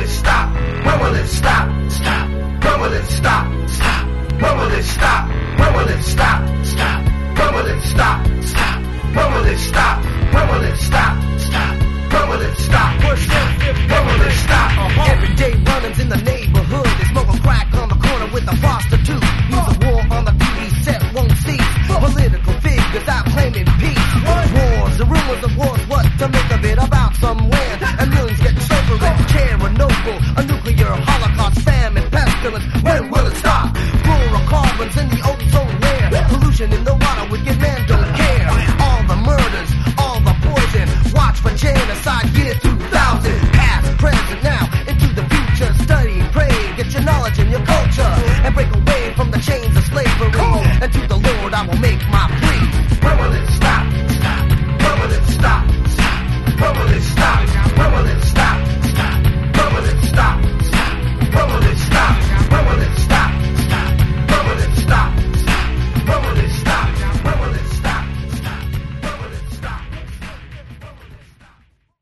it stop? When will it stop? Stop. When will it stop? Stop. When will it stop? When will it stop? Stop. When will it stop? Stop. When will it stop? When will it stop? Stop. When will it stop? When will it stop? Everyday run-ins in the neighborhood. They smoke a crack on the corner with a prostitute. News of war on the TV set won't cease. Political figures out claiming peace. Wars, the rumors of wars, what to make of it about somewhere. And millions get sober with Chernobyl, a nuclear holocaust, famine, pestilence. When will it stop?